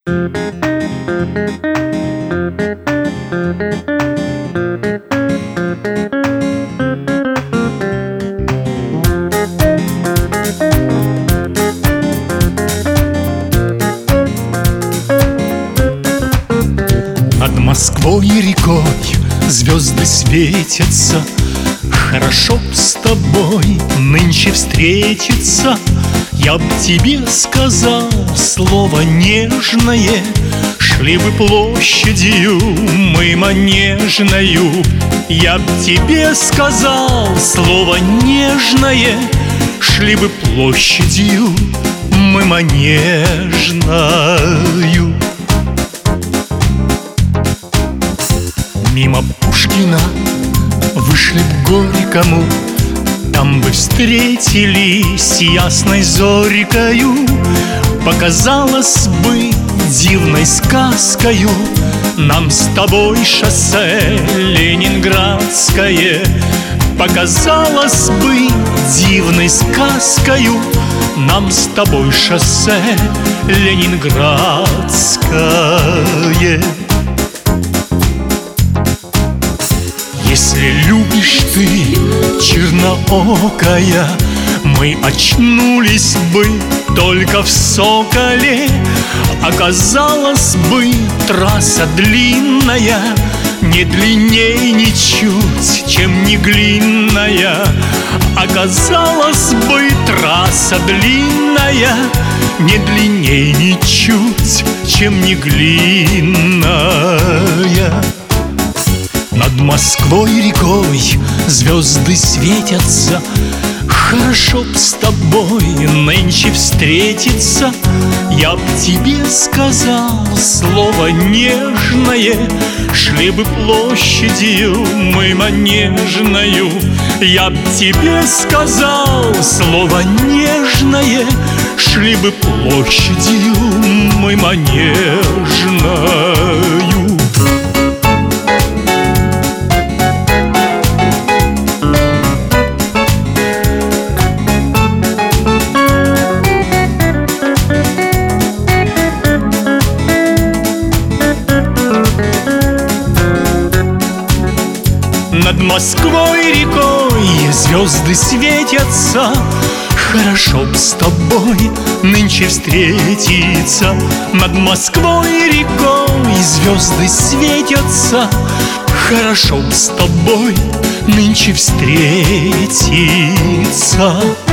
Над Москвой и рекой звезды светятся. Хорошо б с тобой нынче встретиться. Я б тебе сказал слово нежное, шли бы площадью мы Манежною. Я б тебе сказал слово нежное, шли бы площадью мы Манежною. Мимо Пушкина вышли к Горькому, там бы встретились ясной зорькою. Показалось бы дивной сказкою нам с тобой шоссе ленинградское. Показалось бы дивной сказкою нам с тобой шоссе ленинградское. Если любишь ты, черноокая, мы очнулись бы только в Соколе. Оказалось бы трасса длинная, не длинней ничуть, чем Неглинная. Оказалось бы трасса длинная, не длинней ничуть, чем Неглинная. Над Москвой и рекой звезды светятся. Хорошо б с тобой нынче встретиться. Я б тебе сказал слово нежное, шли бы площадью мы Манежною. Я б тебе сказал слово нежное, шли бы площадью мы Манежною. Над Москвой и рекой звезды светятся. Хорошо б с тобой нынче встретиться. Над Москвой и рекой звезды светятся. Хорошо б с тобой нынче встретиться.